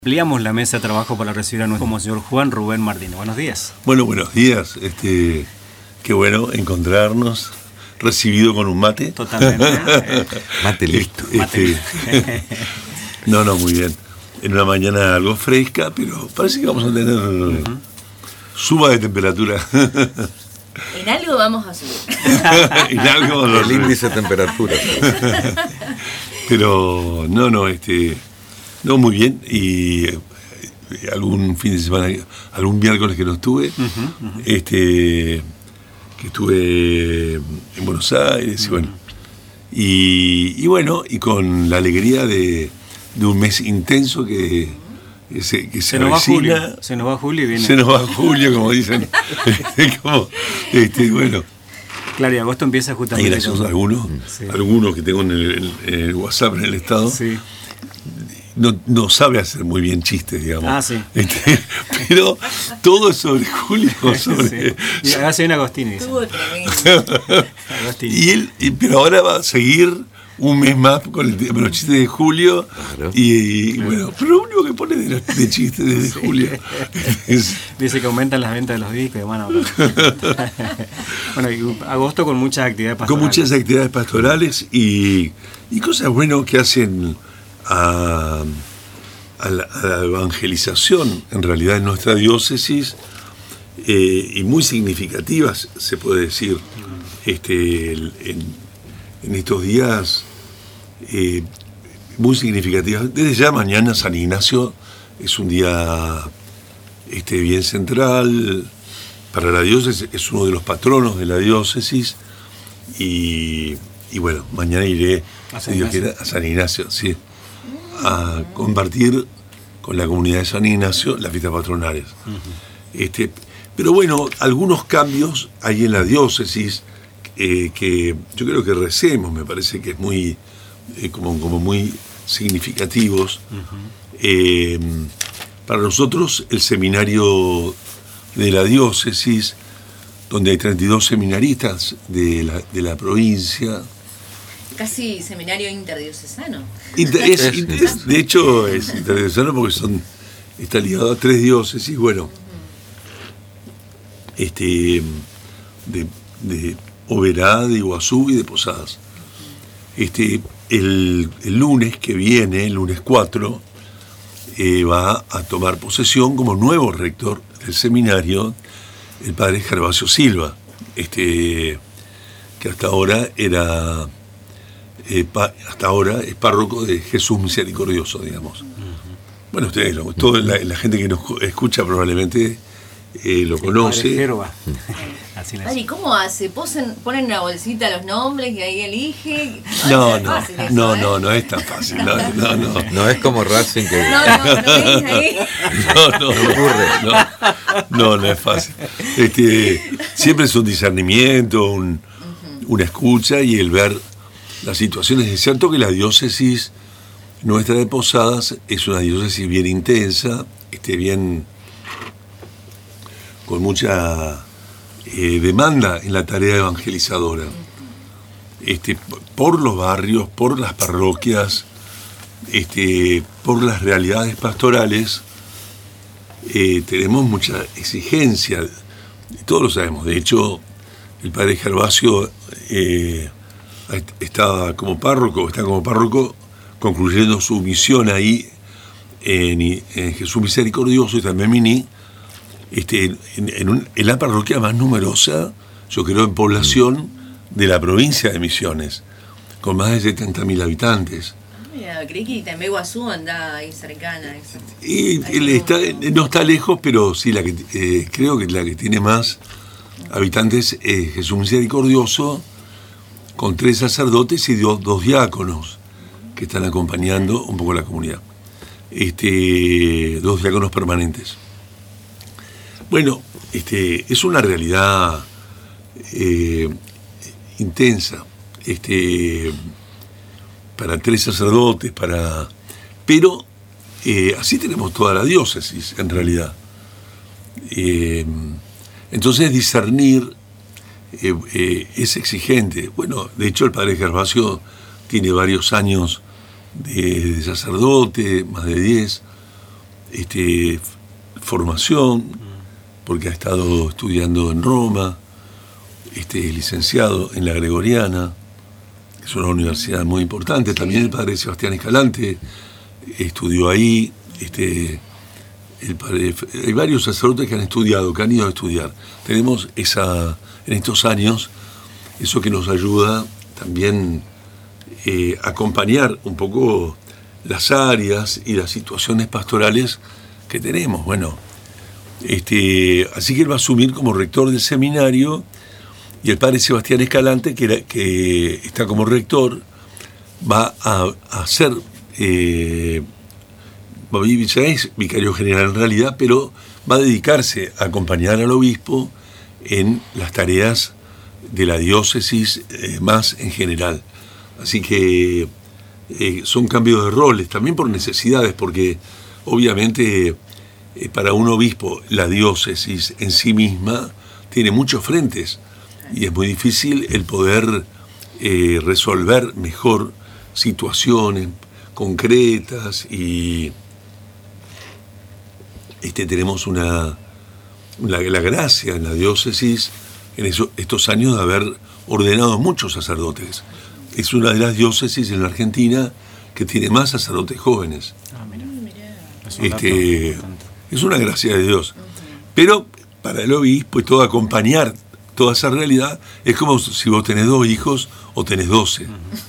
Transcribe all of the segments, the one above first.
Ampliamos la mesa de trabajo para recibir a nuestro Monseñor Juan Rubén Martínez. Buenos días. Bueno, buenos días. Qué bueno encontrarnos. Recibido con un mate. Totalmente. Mate listo. No, muy bien. En una mañana algo fresca, pero parece que vamos a tener suba de temperatura. En algo vamos a subir. En algo vamos a El índice de temperatura. Pero no, muy bien. Y algún fin de semana, algún miércoles que no estuve, que estuve en Buenos Aires, y bueno, y con la alegría de un mes intenso que se nos va avecina. Julio. Se nos va Julio y viene. Se nos va Julio, como dicen. Bueno. Claro, y agosto empieza justamente. Hay graciosos algunos que tengo en el WhatsApp, en el estado. Sí. No sabe hacer muy bien chistes, digamos. Ah, sí. Pero todo es sobre Julio, sobre... Sí. Y acá se viene Agostini. Estuvo tremendo. Agostini. Pero ahora va a seguir un mes más con los chistes de Julio. Claro. Y bueno, pero lo único que pone de chistes desde Julio Dice que aumentan las ventas de los discos. Bueno, y agosto con muchas actividades pastorales. Con muchas actividades pastorales y cosas buenas que hacen a la evangelización, en realidad, en nuestra diócesis, y muy significativas, se puede decir, en estos días, muy significativas. Desde ya mañana San Ignacio es un día bien central para la diócesis, es uno de los patronos de la diócesis, y bueno, mañana iré, si Dios quiera, a San Ignacio, sí, a compartir con la comunidad de San Ignacio las fiestas patronales. Pero bueno, algunos cambios hay en la diócesis que yo creo que recemos, me parece que es muy como muy significativos. Para nosotros el seminario de la diócesis, donde hay 32 seminaristas de la provincia. Casi seminario interdiocesano. De hecho es interdiocesano porque está ligado a 3 diócesis, de Oberá, de Iguazú y de Posadas. El lunes que viene, el lunes 4, va a tomar posesión como nuevo rector del seminario el padre Gervasio Silva, que hasta ahora es párroco de Jesús Misericordioso, digamos. Bueno, ustedes, toda la gente que nos escucha probablemente lo conoce. ¿Y cómo hace? ¿Ponen una bolsita los nombres y ahí elige? No es tan fácil. No es como Racing que... No es fácil. Siempre es un discernimiento, una escucha y el ver las situaciones. Es cierto que la diócesis nuestra de Posadas es una diócesis bien intensa, bien con mucha demanda en la tarea evangelizadora, por los barrios, por las parroquias, por las realidades pastorales. Tenemos mucha exigencia, todos lo sabemos. De hecho, el padre Gervasio está como párroco concluyendo su misión ahí en Jesús Misericordioso y también Miní, en la parroquia más numerosa, yo creo, en población de la provincia de Misiones, con más de 70.000 habitantes. Mira, creí que también Iguazú anda ahí cercana. Y no está lejos, pero sí, creo que la que tiene más habitantes es Jesús Misericordioso, con 3 sacerdotes y 2 diáconos que están acompañando un poco la comunidad. 2 diáconos permanentes. Bueno, es una realidad intensa, para 3 sacerdotes, pero así tenemos toda la diócesis, en realidad. Entonces discernir es exigente. Bueno, de hecho el padre Gervasio tiene varios años de sacerdote, más de 10, formación, porque ha estado estudiando en Roma, licenciado en la Gregoriana, que es una universidad muy importante. También el padre Sebastián Escalante estudió ahí. Hay varios sacerdotes que han estudiado, que han ido a estudiar. Tenemos en estos años eso que nos ayuda también a acompañar un poco las áreas y las situaciones pastorales que tenemos. Bueno, así que él va a asumir como rector del seminario, y el padre Sebastián Escalante, que está como rector, va a ser, ya es vicario general en realidad, pero va a dedicarse a acompañar al obispo en las tareas de la diócesis más en general. Así que son cambios de roles, también por necesidades, porque obviamente para un obispo la diócesis en sí misma tiene muchos frentes y es muy difícil el poder resolver mejor situaciones concretas, y tenemos la gracia en la diócesis en estos años de haber ordenado muchos sacerdotes. Es una de las diócesis en la Argentina que tiene más sacerdotes jóvenes. Es una gracia de Dios. Pero para el obispo y todo, acompañar toda esa realidad es como si vos tenés 2 hijos o tenés 12.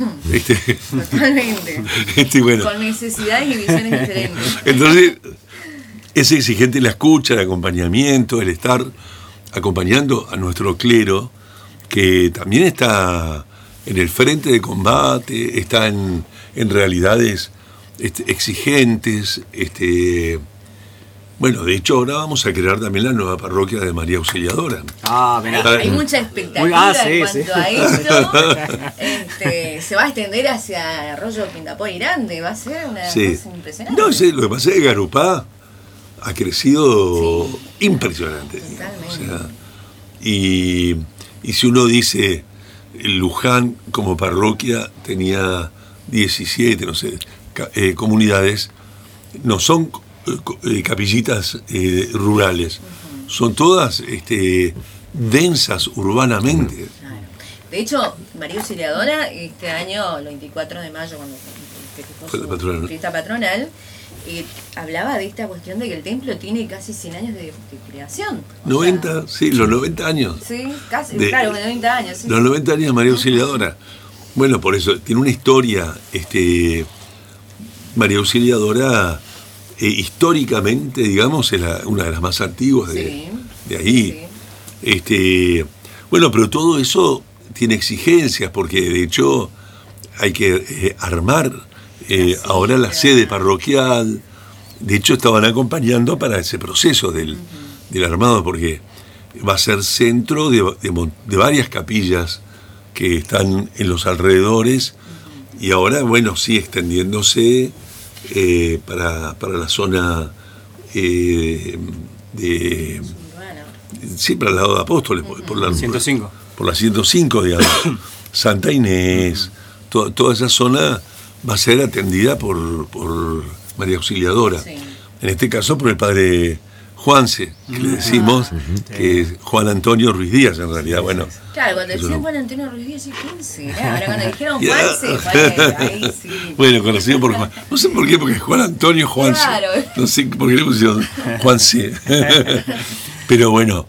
Totalmente. Bueno. Con necesidades y visiones diferentes. Entonces, es exigente la escucha, el acompañamiento, el estar acompañando a nuestro clero, que también está en el frente de combate, está en realidades exigentes. Bueno, de hecho ahora vamos a crear también la nueva parroquia de María Auxiliadora. Hay mucha expectativa en cuanto a esto. Se va a extender hacia Arroyo Quintapoy Grande, va a ser una cosa impresionante. No, lo que pasa es que Garupá ha crecido impresionante. Totalmente. O sea, y si uno dice, Luján como parroquia tenía 17, comunidades, no son capillitas rurales, son todas densas urbanamente. Claro. De hecho, María Auxiliadora este año, el 24 de mayo, cuando festejó su fiesta patronal, hablaba de esta cuestión de que el templo tiene casi 100 años de creación. 90, sí, los 90 años. Sí, casi, claro, 90 años. Sí, los 90 años de María Auxiliadora. Bueno, por eso, tiene una historia, María Auxiliadora, históricamente, digamos, es una de las más antiguas de ahí. Sí. Bueno, pero todo eso tiene exigencias, porque de hecho hay que armar ahora la sede parroquial. De hecho, estaban acompañando para ese proceso del armado, porque va a ser centro de varias capillas que están en los alrededores, y ahora, bueno, sí, extendiéndose para la zona para el lado de Apóstoles, por la 105. Por la 105, digamos. Santa Inés, toda esa zona va a ser atendida por María Auxiliadora. Sí. En este caso por el padre Juanse, que le decimos que es Juan Antonio Ruiz Díaz, en realidad. Bueno, claro, cuando decían Juan Antonio Ruiz Díaz, ¿quién será? Ahora cuando dijeron Juanse, ahí sí. Bueno, conocido por Juan. No sé por qué, porque es Juan Antonio Juanse. Claro. No sé por qué le pusieron Juanse. Pero bueno,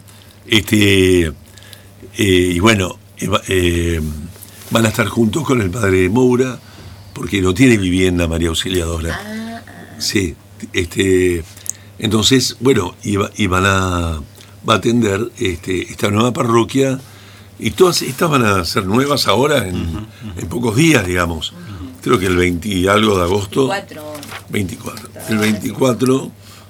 y bueno, van a estar juntos con el padre Moura, porque no tiene vivienda María Auxiliadora. Sí, entonces, bueno, va a atender esta nueva parroquia, y todas estas van a ser nuevas ahora en pocos días, digamos. Creo que el 20 y algo de agosto. 24. El 24,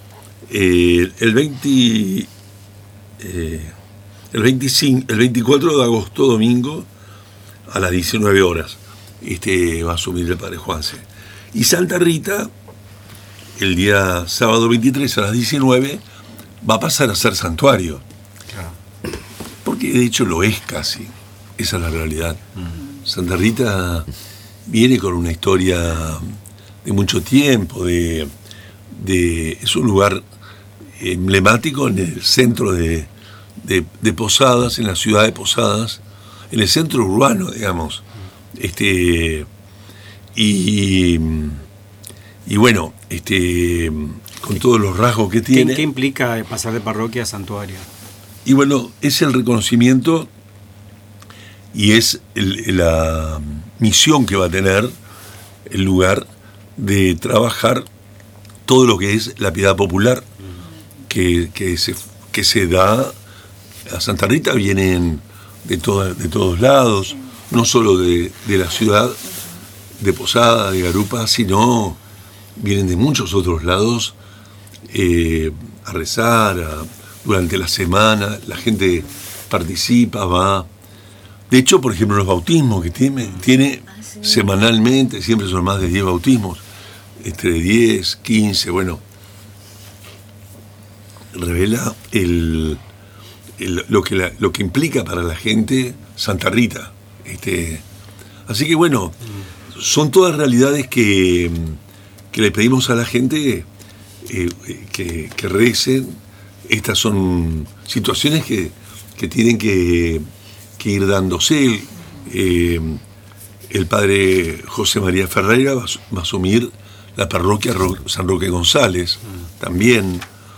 el 24 de agosto, domingo, a las 19 horas, va a asumir el padre Juanse. Y Santa Rita, el día sábado 23 a las 19, va a pasar a ser santuario. Claro. Porque de hecho lo es casi. Esa es la realidad. Santa Rita viene con una historia de mucho tiempo, de es un lugar emblemático en el centro de Posadas, en la ciudad de Posadas, en el centro urbano, digamos. Y bueno, con todos los rasgos que tiene. ¿Qué implica pasar de parroquia a santuario? Y bueno, es el reconocimiento y es la misión que va a tener el lugar de trabajar todo lo que es la piedad popular que se da. A Santa Rita vienen de todos lados, no solo de la ciudad de Posada, de Garupa, sino vienen de muchos otros lados a rezar, durante la semana, la gente participa, va. De hecho, por ejemplo, los bautismos que tiene semanalmente, siempre son más de 10 bautismos, entre 10, 15, bueno, revela lo que implica para la gente Santa Rita. Así que bueno, son todas realidades que le pedimos a la gente que recen. Estas son situaciones que tienen que ir dándose. El padre José María Ferreira va a asumir la parroquia San Roque González, también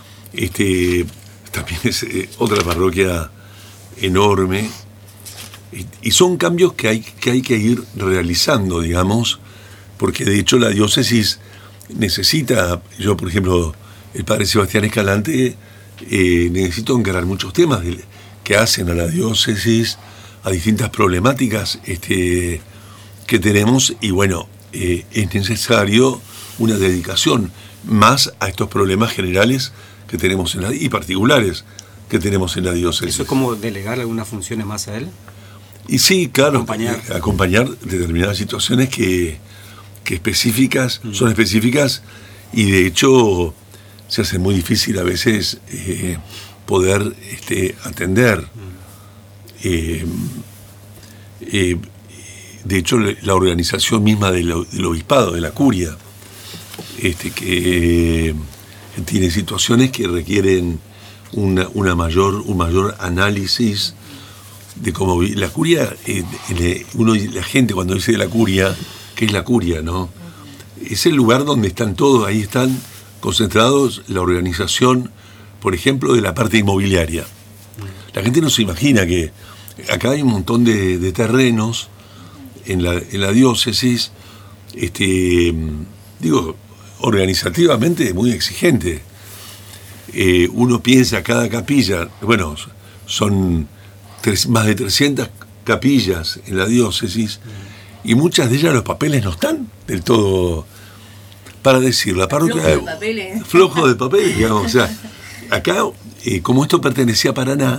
es otra parroquia enorme, y son cambios que hay que ir realizando, digamos, porque de hecho la diócesis necesita, yo por ejemplo, el padre Sebastián Escalante, necesito encarar muchos temas que hacen a la diócesis, a distintas problemáticas que tenemos, y bueno, es necesario una dedicación más a estos problemas generales que tenemos y particulares que tenemos en la diócesis. ¿Eso es como delegar algunas funciones más a él? Y sí, claro, acompañar determinadas situaciones que son específicas, y de hecho se hace muy difícil a veces poder atender. De hecho, la organización misma del obispado, de la curia, que tiene situaciones que requieren un mayor análisis de cómo la curia. La gente cuando dice de la curia, ¿qué es la curia, no? Es el lugar donde están todos, ahí están concentrados la organización, por ejemplo, de la parte inmobiliaria. La gente no se imagina que acá hay un montón de terrenos en la diócesis, organizativamente muy exigente. Uno piensa cada capilla, bueno, son más de 300 capillas en la diócesis, y muchas de ellas los papeles no están del todo, para decir, la parroquia flojo de papeles, digamos. O sea, acá, como esto pertenecía a Paraná,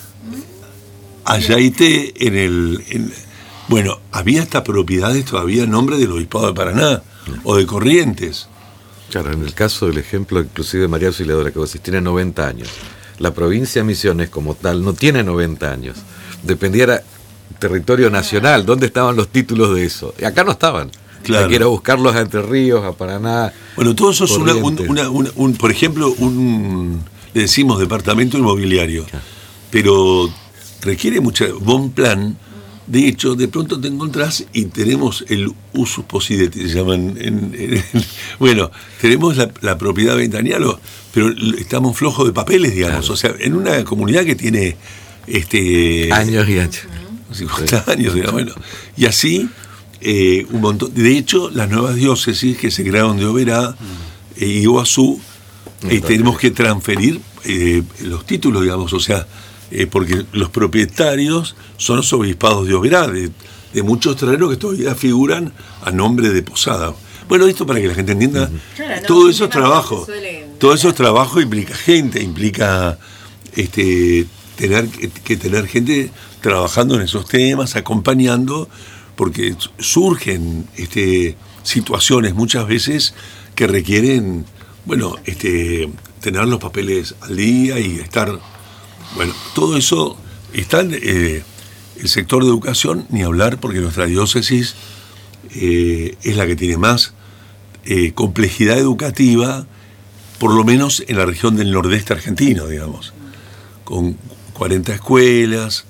Ayaité, bueno, había estas propiedades todavía en nombre del obispado de Paraná o de Corrientes. Claro, en el caso del ejemplo inclusive de María Auxiliadora, que vos decís, tiene 90 años. La provincia de Misiones como tal no tiene 90 años. Dependiera territorio nacional, ¿dónde estaban los títulos de eso? Y acá no estaban. Claro. Hay que ir a buscarlos a Entre Ríos, a Paraná. Bueno, todo eso es por ejemplo, le decimos departamento inmobiliario, claro, pero requiere mucho buen plan. De hecho, de pronto te encontrás y tenemos el usus possidetis, se llaman. Bueno, tenemos la propiedad ventanial, pero estamos flojos de papeles, digamos. Claro. O sea, en una comunidad que tiene años y años. 50 años, digamos. Bueno, y así un montón. De hecho, las nuevas diócesis que se crearon de Oberá y Iguazú, tenemos que transferir los títulos, digamos, o sea, porque los propietarios son los obispados de Oberá, de muchos terrenos que todavía figuran a nombre de Posada. Bueno, esto para que la gente entienda, claro, todo eso es trabajo. Todo eso es trabajo, implica gente, implica tener gente trabajando en esos temas, acompañando, porque surgen situaciones muchas veces que requieren, bueno, tener los papeles al día y estar. Bueno, todo eso está en el sector de educación, ni hablar, porque nuestra diócesis es la que tiene más complejidad educativa por lo menos en la región del nordeste argentino, digamos, con 40 escuelas,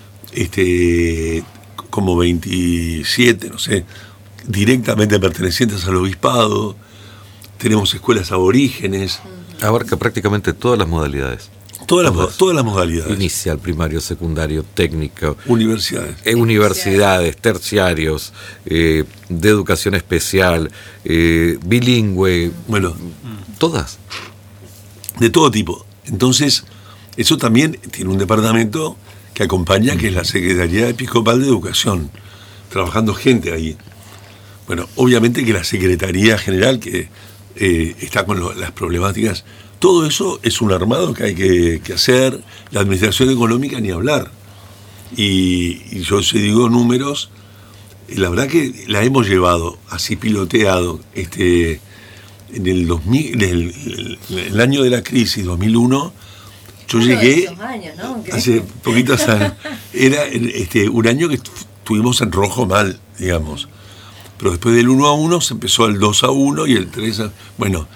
como 27, no sé, directamente pertenecientes al obispado. Tenemos escuelas aborígenes. Abarca prácticamente todas las modalidades. Todas las modalidades. Inicial, primario, secundario, técnico. Universidades. Universidades, terciarios, de educación especial, bilingüe. Bueno, todas. De todo tipo. Entonces, eso también tiene un departamento que acompaña, que es la Secretaría Episcopal de Educación, trabajando gente ahí. Bueno, obviamente que la Secretaría General, que está con las problemáticas, todo eso es un armado que hay que hacer. La administración económica ni hablar. Y yo si digo números, la verdad que la hemos llevado así piloteado. En el 2000, el año de la crisis, 2001, yo llegué, años, ¿no? hace poquitos años, era un año que estuvimos en rojo mal, digamos. Pero después del 1-1 se empezó el 2-1 y el 3-. Bueno,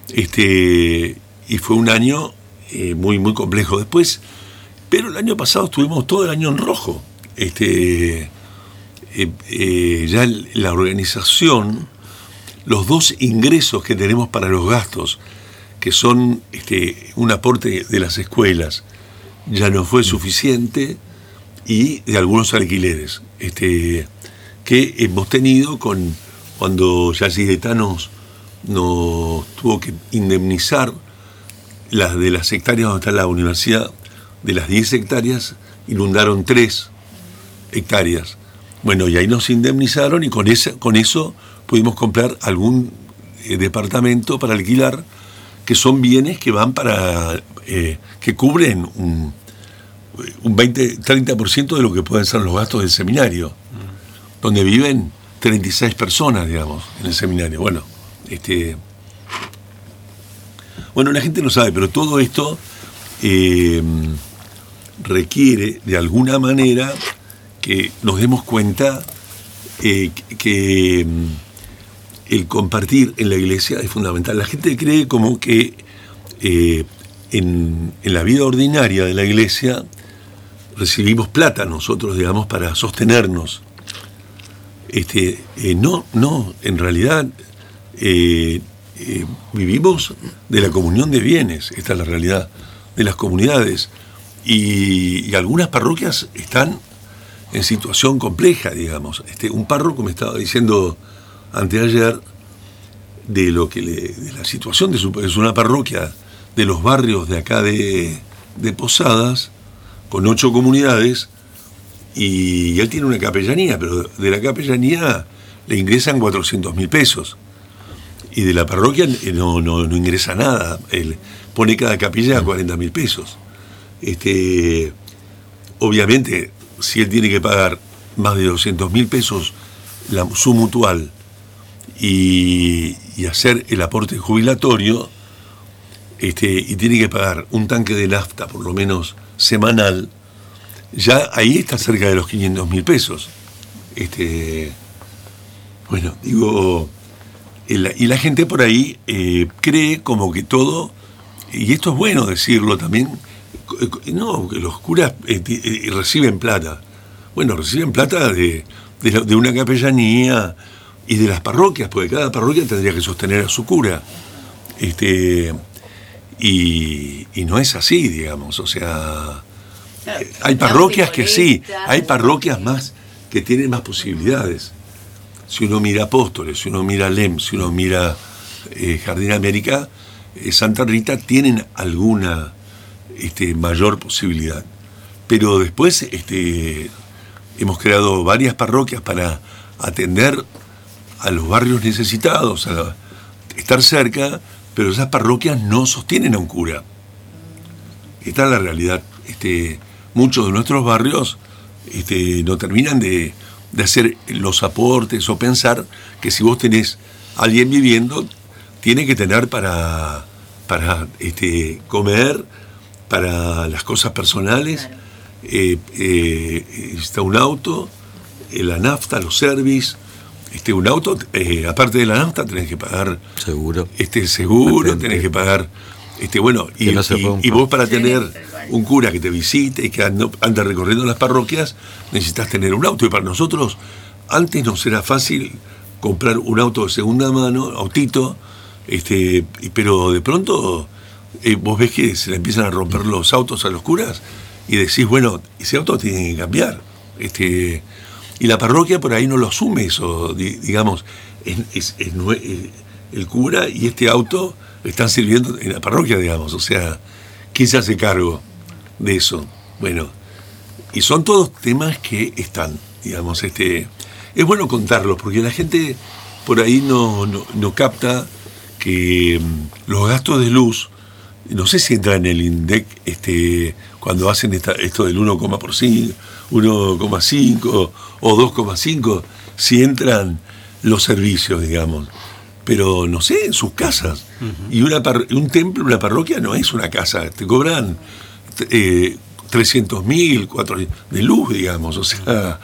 y fue un año muy, muy complejo después. Pero el año pasado estuvimos todo el año en rojo. Ya la organización, los 2 ingresos que tenemos para los gastos, que son un aporte de las escuelas, ya no fue suficiente, y de algunos alquileres que hemos tenido cuando Yaciretanos nos tuvo que indemnizar las de las hectáreas donde está la universidad. De las 10 hectáreas inundaron 3 hectáreas. Bueno, y ahí nos indemnizaron, y con eso pudimos comprar algún departamento para alquilar, que son bienes que van que cubren un 20-30% de lo que pueden ser los gastos del seminario, donde viven 36 personas, digamos, en el seminario. Bueno, la gente no sabe, pero todo esto requiere, de alguna manera, que nos demos cuenta que el compartir en la iglesia es fundamental. La gente cree como que en la vida ordinaria de la iglesia recibimos plata nosotros, digamos, para sostenernos. No, en realidad vivimos de la comunión de bienes, esta es la realidad de las comunidades, y algunas parroquias están en situación compleja, digamos. Un párroco me estaba diciendo anteayer de la situación es una parroquia de los barrios de acá de Posadas, con 8 comunidades, y él tiene una capellanía, pero de la capellanía le ingresan 400.000 pesos, y de la parroquia no ingresa nada. Él pone cada capilla 40.000 pesos. Obviamente, si él tiene que pagar más de 200.000 pesos su mutual y hacer el aporte jubilatorio, y tiene que pagar un tanque de nafta por lo menos semanal, ya ahí está cerca de los 500.000 pesos. Bueno, digo, y la gente por ahí cree como que todo, y esto es bueno decirlo también, no, que los curas reciben plata. Bueno, reciben plata de una capellanía y de las parroquias, porque cada parroquia tendría que sostener a su cura. Y no es así, digamos, o sea, hay parroquias que sí, hay parroquias más que tienen más posibilidades. Si uno mira Apóstoles, si uno mira LEM, si uno mira Jardín América, Santa Rita, tienen alguna mayor posibilidad. Pero después hemos creado varias parroquias para atender a los barrios necesitados, estar cerca, pero esas parroquias no sostienen a un cura. Esta es la realidad. Muchos de nuestros barrios no terminan de hacer los aportes o pensar que si vos tenés a alguien viviendo, tiene que tener para comer, para las cosas personales, está un auto, la nafta, los servicios, un auto, aparte de la nafta, tenés que pagar seguro, seguro, tenés que pagar, bueno, y vos para tener un cura que te visite y que anda recorriendo las parroquias, necesitas tener un auto. Y para nosotros, antes nos era fácil comprar un auto de segunda mano, autito, pero de pronto vos ves que se le empiezan a romper los autos a los curas y decís, bueno, ese auto tiene que cambiar. Y la parroquia por ahí no lo asume eso, digamos, el cura y este auto están sirviendo en la parroquia, digamos, o sea, ¿quién se hace cargo de eso? Bueno, y son todos temas que están, digamos, es bueno contarlos, porque la gente por ahí no capta que los gastos de luz, no sé si entra en el INDEC cuando hacen esto del 1,5 o 2,5, si entran los servicios, digamos. Pero no sé, en sus casas. Uh-huh. Y un templo, una parroquia no es una casa. Te cobran 300.000, 400.000 de luz, digamos. O sea,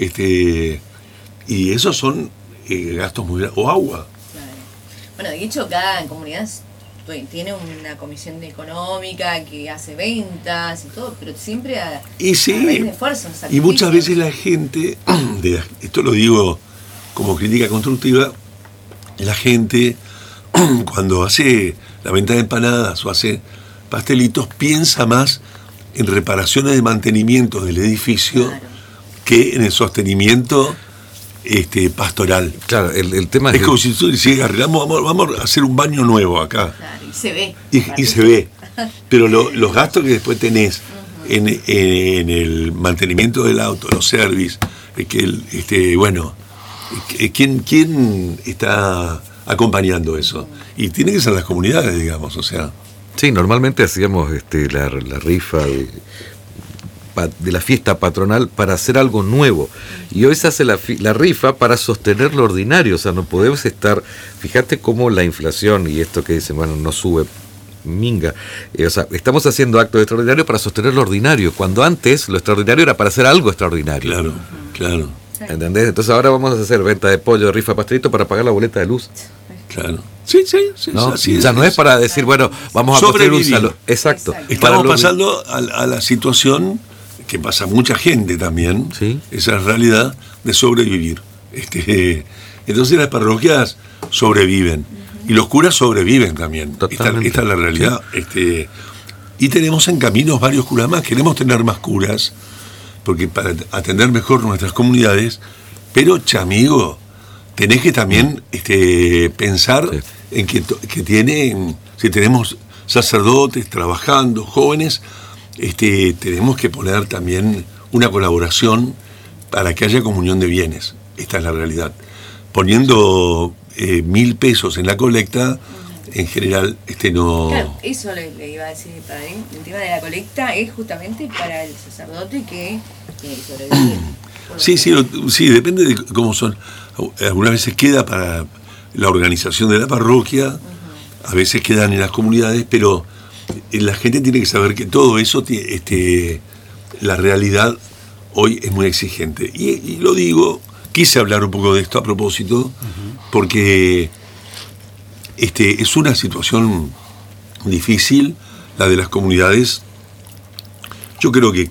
y esos son gastos muy grandes. O agua. Claro. Bueno, de hecho, cada comunidad tiene una comisión económica que hace ventas y todo, pero siempre a raíz de esfuerzo. Y muchas veces la gente, esto lo digo como crítica constructiva, la gente cuando hace la venta de empanadas o hace pastelitos piensa más en reparaciones de mantenimiento del edificio, claro, que en el sostenimiento pastoral. Claro, el tema es como si tú decías, vamos a hacer un baño nuevo acá. Claro, y se ve. Y se ve. Pero los gastos que después tenés en el mantenimiento del auto, los servicios, ¿quién está acompañando eso? Y tiene que ser las comunidades, digamos, o sea. Sí, normalmente hacíamos la rifa de la fiesta patronal para hacer algo nuevo, y hoy se hace la rifa para sostener lo ordinario. O sea, no podemos estar, fíjate cómo la inflación y esto que dicen, bueno, no sube minga, o sea, estamos haciendo actos extraordinarios para sostener lo ordinario, cuando antes lo extraordinario era para hacer algo extraordinario. Claro. ¿Entendés? Entonces ahora vamos a hacer venta de pollo, de rifa, pastelito para pagar la boleta de luz. Claro. Sí, ¿no? Así o sea, no es para decir, bueno, vamos a construir un salón. Exacto. Estamos pasando a la situación que pasa mucha gente también, ¿sí? Esa realidad de sobrevivir. Entonces las parroquias sobreviven, y los curas sobreviven también. Esta es la realidad. Sí. Y tenemos en caminos varios curas más, queremos tener más curas, porque para atender mejor nuestras comunidades, pero, chamigo, tenés que también pensar en que si tenemos sacerdotes trabajando, jóvenes, tenemos que poner también una colaboración para que haya comunión de bienes. Esta es la realidad. Poniendo 1.000 pesos en la colecta, en general, no... Claro, eso le iba a decir mi padre. El tema de la colecta es justamente para el sacerdote que sobrevive. Sí, depende de cómo son. Algunas veces queda para la organización de la parroquia, a veces quedan en las comunidades, pero la gente tiene que saber que todo eso, la realidad hoy es muy exigente. Y lo digo, quise hablar un poco de esto a propósito, porque es una situación difícil, la de las comunidades. Yo creo que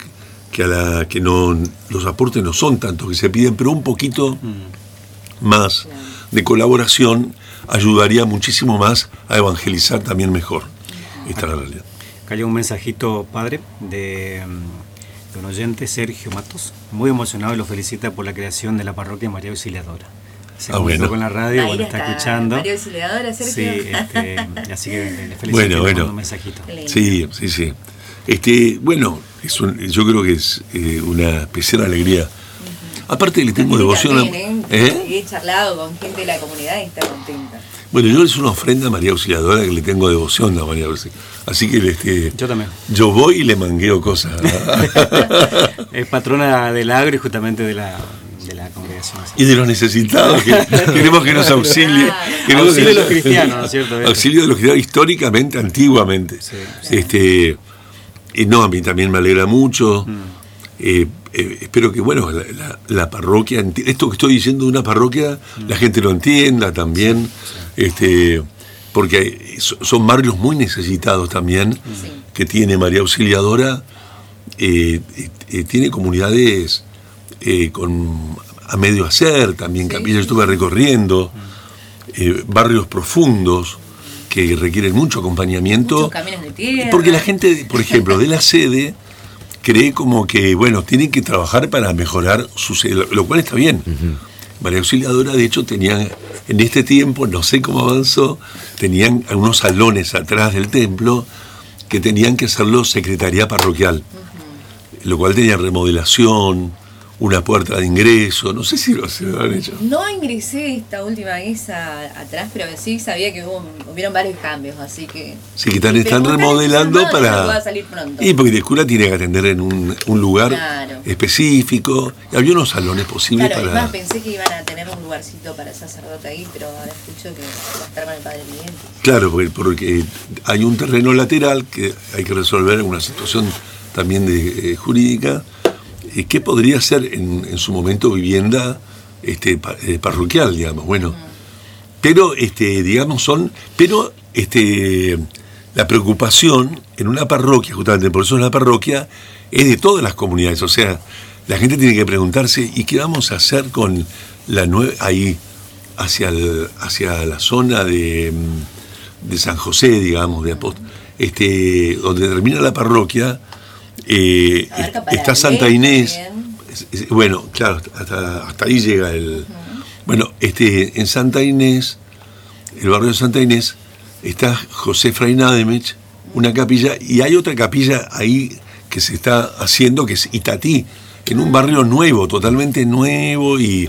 los aportes no son tantos que se piden, pero un poquito más de colaboración ayudaría muchísimo más a evangelizar también mejor. Esta es la realidad. Cayó un mensajito, padre, de un oyente, Sergio Matos, muy emocionado, y lo felicita por la creación de la parroquia María Auxiliadora. Se comunicó con la radio, está escuchando. María Auxiliadora, Sergio. Sí, así que le felicito, le mando un mensajito. Sí. Yo creo que es una especial alegría. Aparte le tengo devoción también, he charlado con gente de la comunidad y está contenta. Bueno, yo es una ofrenda a María Auxiliadora, que le tengo devoción a María Auxiliadora. Así que yo también. Yo voy y le mangueo cosas. Es patrona del agro y justamente de la congregación. Y de los necesitados, que queremos que nos auxilie. Auxilio de los cristianos, ¿no es cierto? Auxilio de los cristianos, históricamente, antiguamente. Sí. No, a mí también me alegra mucho. espero que, bueno, la parroquia, esto que estoy diciendo de una parroquia, la gente lo entienda también, porque son barrios muy necesitados también, que tiene María Auxiliadora, tiene comunidades a medio hacer, también capillas, estuve recorriendo, barrios profundos, que requieren mucho acompañamiento. Muchos caminos de tierra. Porque la gente, por ejemplo, de la sede, cree como que, bueno, tienen que trabajar para mejorar su sede, lo cual está bien. María Auxiliadora, de hecho, tenían, en este tiempo, no sé cómo avanzó, tenían unos salones atrás del templo que tenían que hacerlo secretaría parroquial, lo cual tenía remodelación, una puerta de ingreso, no sé si lo han hecho. No ingresé esta última vez atrás, pero sí sabía que hubieron varios cambios, así que... Sí, que están remodelando para... Va a salir pronto. Y porque el cura tiene que atender en un lugar específico, y había unos salones posibles para... para... Además pensé que iban a tener un lugarcito para sacerdote ahí, pero ahora escucho que va a estar con el Padre Vidente. Claro, porque hay un terreno lateral que hay que resolver, una situación también jurídica, ¿qué podría ser en su momento vivienda parroquial, digamos? Bueno, pero digamos la preocupación en una parroquia, justamente por eso es la parroquia, es de todas las comunidades. O sea, la gente tiene que preguntarse, ¿y qué vamos a hacer con la nueva ahí hacia la zona de San José, digamos, donde termina la parroquia? Está Santa Inés, bueno, claro, hasta ahí llega el... Bueno, en Santa Inés, el barrio de Santa Inés, está José Fray Nademech, una capilla, y hay otra capilla ahí que se está haciendo, que es Itatí, en un barrio nuevo, totalmente nuevo, y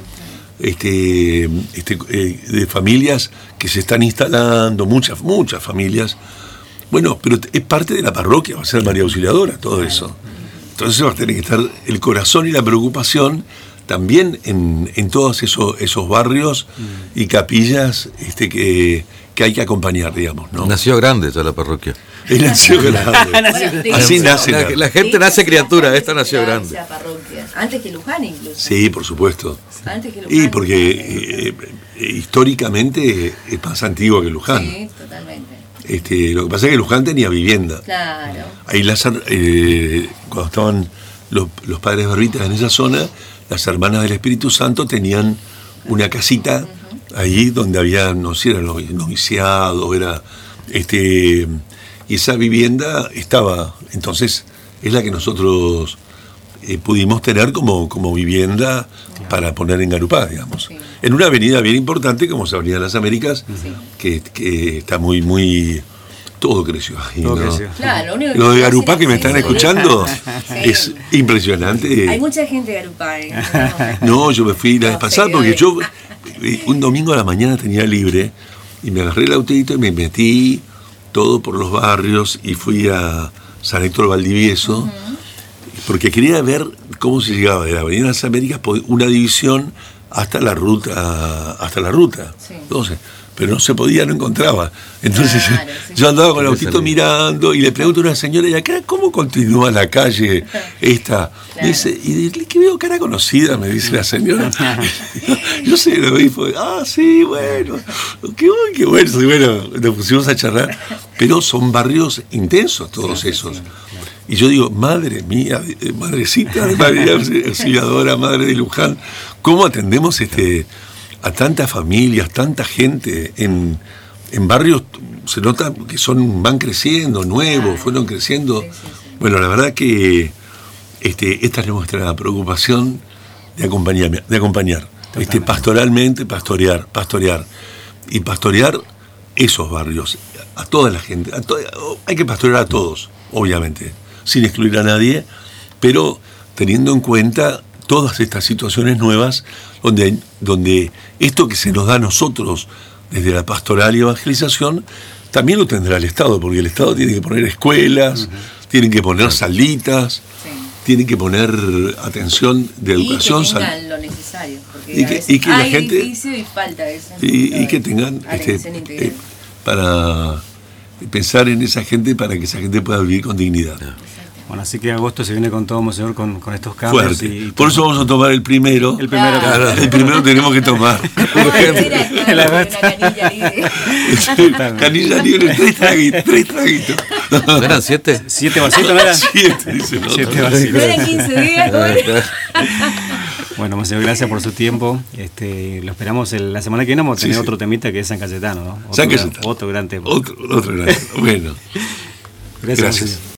de familias que se están instalando, muchas familias. Bueno, pero es parte de la parroquia, va a ser María Auxiliadora, todo eso. Entonces va a tener que estar el corazón y la preocupación también en todos esos barrios y capillas que hay que acompañar, digamos, ¿no? Nació grande ya la parroquia. Nació grande. Así nace. La gente nace criatura, esta nació grande. Antes que Luján incluso. Sí, por supuesto. Antes que Luján. Y porque históricamente es más antigua que Luján. Sí, totalmente. Lo que pasa es que Luján tenía vivienda. Claro. Ahí cuando estaban los padres berritas en esa zona, las hermanas del Espíritu Santo tenían una casita ahí donde había, no sé, era noviciado, era y esa vivienda estaba, entonces es la que nosotros pudimos tener como vivienda para poner en Garupá, digamos. Sí. En una avenida bien importante como es Avenida Las Américas, que está muy todo creció ahí, ¿no? Creció. Claro, lo de Garupá que me están escuchando es impresionante. Hay mucha gente de Garupá. No, yo me fui la vez pasada porque yo un domingo a la mañana tenía libre y me agarré el autito y me metí todo por los barrios y fui a San Héctor Valdivieso porque quería ver cómo se llegaba de la Avenida Las Américas, una división hasta la ruta. Sí. Entonces, pero no se podía, no encontraba. Entonces yo andaba con el autito mirando y le pregunto a una señora, ¿y acá cómo continúa la calle esta? Me dice, ¿y qué veo cara conocida? Me dice la señora. Yo sé, lo vi, sí, bueno, qué bueno. Y bueno, nos pusimos a charlar. Pero son barrios intensos todos esos. Y yo digo, madre mía, madrecita de María Auxiliadora, madre de Luján, ¿cómo atendemos a tantas familias, tanta gente en barrios? Se nota que van creciendo, nuevos, fueron creciendo. Sí. Bueno, la verdad que esta es nuestra preocupación de acompañar. Pastoralmente, pastorear. Y pastorear esos barrios, a toda la gente. Hay que pastorear a todos, obviamente, sin excluir a nadie, pero teniendo en cuenta todas estas situaciones nuevas donde esto que se nos da a nosotros desde la pastoral y evangelización también lo tendrá el Estado, porque el Estado tiene que poner escuelas, tienen que poner salitas, tienen que poner atención de educación. Y que tengan lo necesario, porque y que la gente edificio y falta eso. Y que tengan para pensar en esa gente para que esa gente pueda vivir con dignidad. Bueno, así que agosto se viene con todo, monseñor, con estos cambios. Fuerte. Por eso vamos a tomar el primero. El primero, claro, el primero tenemos que tomar. Canilla libre, 3 traguitos. ¿No eran 7? 7 vasitos, ¿no eran? 7, dice. 7 vasitos. ¿No eran 15 días? Bueno, monseñor, gracias por su tiempo. Lo esperamos la semana que viene. Vamos a tener otro temita que es San Cayetano, ¿no? San Cayetano. Otro gran tema. Otro gran tema. Bueno. Gracias.